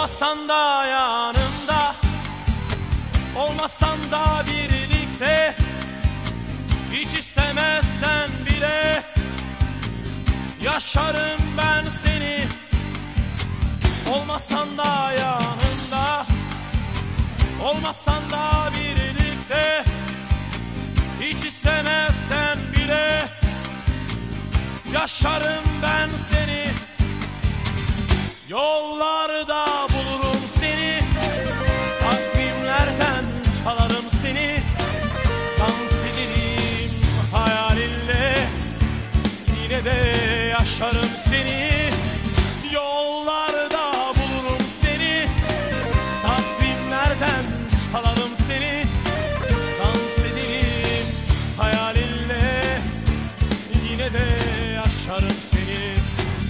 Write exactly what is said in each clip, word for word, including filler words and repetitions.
Olmasan da yanımda, olmasan da birlikte, hiç istemezsen bile yaşarım ben seni. Olmasan da yanımda, olmasan da birlikte, hiç istemezsen bile yaşarım ben seni. Yollarda bulurum seni, takvimlerden çalarım seni. Dans ederim hayalinle, yine de yaşarım seni. Yollarda bulurum seni, takvimlerden çalarım seni. Dans ederim hayalinle, yine de yaşarım seni.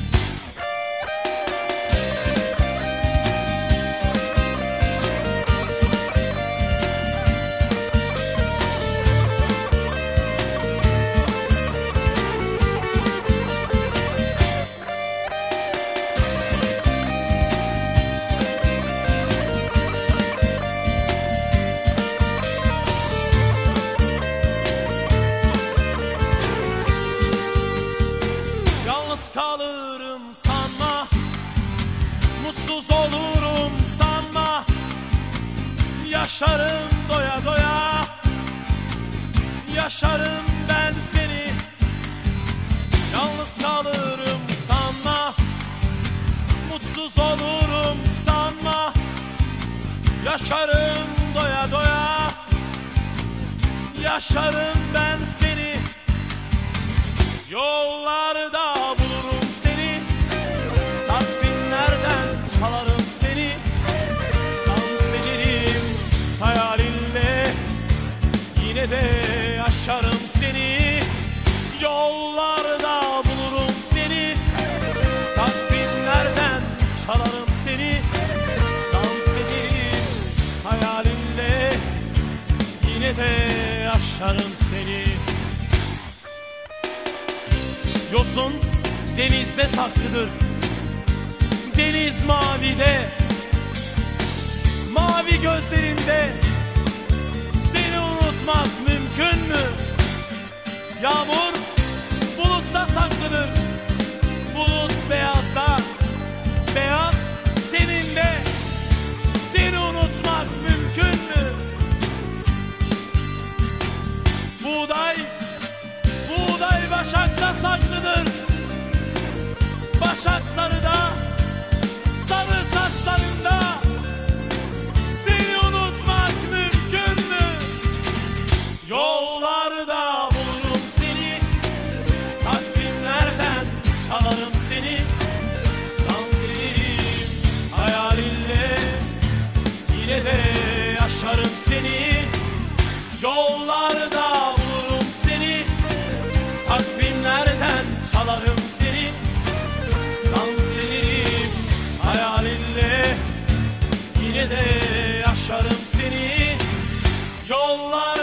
Kalırım sanma, mutsuz olurum sanma. Yaşarım doya doya, yaşarım ben seni. Yalnız kalırım sanma, mutsuz olurum sanma. Yaşarım doya doya, yaşarım ben seni. Yollarda bulurum seni, takvimlerden çalarım seni. Dans ederim hayalinle, yine de yaşarım seni. Yollarda bulurum seni, takvimlerden çalarım seni. Dans ederim hayalinle, yine de yaşarım seni. Yosun denizde saklıdır, deniz mavide, mavi gözlerinde. Seni unutmak mümkün mü? Yağmur bulutta saklıdır, bulut beyazda, beyaz teninde. Seni unutmak mümkün mü? Buğday Buğday başakta saklıdır, başak sarıda, sarı saçlarında. Seni unutmak mümkün mü? Yollarda bulurum seni, takvimlerden çalarım seni. Dans ederim hayalinle, yine de yaşarım seni. Yollarda bulurum seni, takvimlerden çalarım seni. Dans ederim hayalinle, yine de yaşarım seni. Yollar